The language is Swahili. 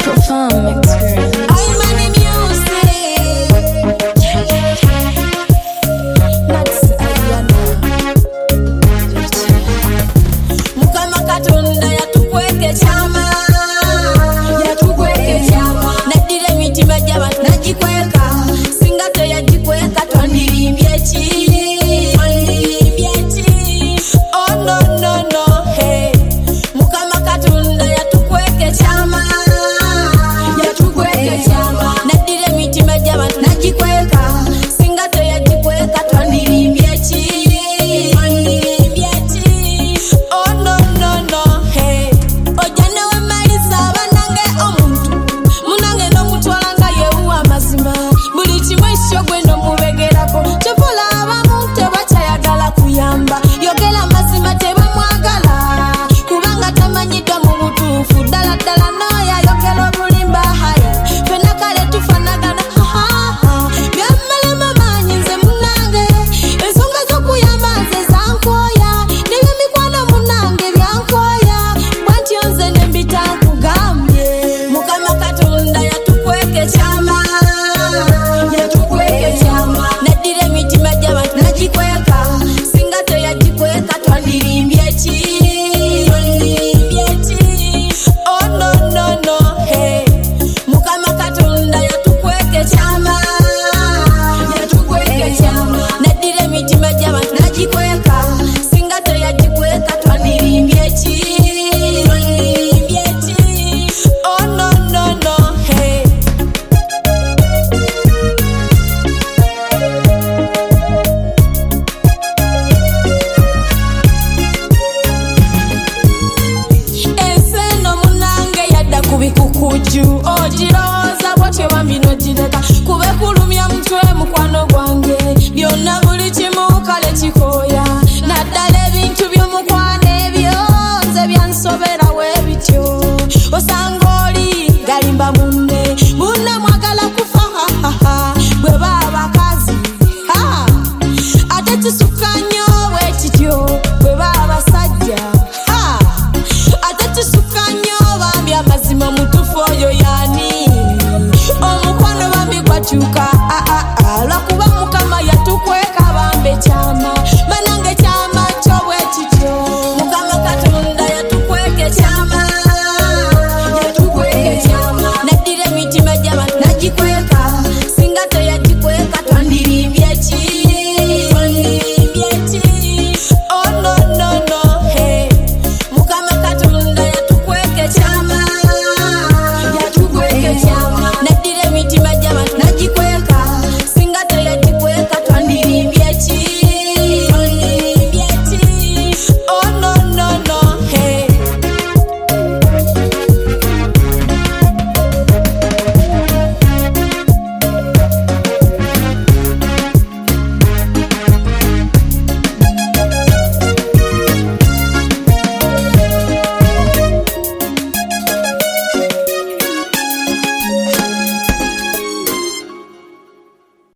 Profound experience. Ojiroza bwatyo bambi nogireka kube kulumya mutwe mukwano gwange byonna buli kimu kale kikoya naddala ebintu by'omukwano ebyo nze byansoberawo ebityo osanga oli galimba munne mwagala kufa bwe baabakazi ate kisukka nnyo bwe kityo bwe baabasajja ate kisukka nnyo bambi amazima mutufu oyo yani omukwano bambi gwakyuka